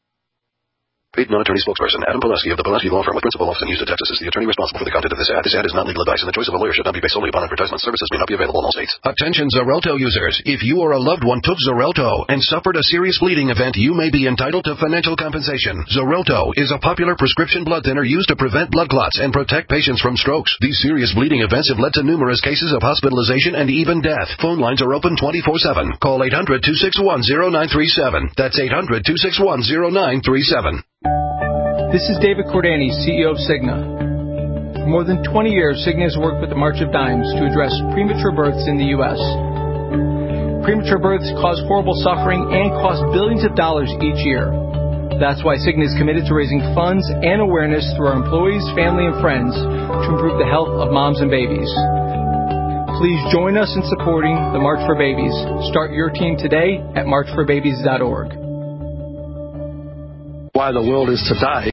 Paid non-attorney spokesperson Adam Pulaski of the Pulaski Law Firm with principal office in Houston, Texas is the attorney responsible for the content of this ad. This ad is not legal advice, and the choice of a lawyer should not be based solely upon advertisement. Services may not be available in all states. Attention Xarelto users. If you or a loved one took Xarelto and suffered a serious bleeding event, you may be entitled to financial compensation. Xarelto is a popular prescription blood thinner used to prevent blood clots and protect patients from strokes. These serious bleeding events have led to numerous cases of hospitalization and even death. Phone lines are open twenty-four seven. Call eight hundred, two six one, zero nine three seven. That's eight hundred, two six one, zero nine three seven.
This is David Cordani, C E O of Cigna. For more than twenty years, Cigna has worked with the March of Dimes to address premature births in the U S Premature births cause horrible suffering and cost billions of dollars each year. That's why Cigna is committed to raising funds and awareness through our employees, family, and friends to improve the health of moms and babies. Please join us in supporting the March for Babies. Start your team today at march for babies dot org.
Why the world is today.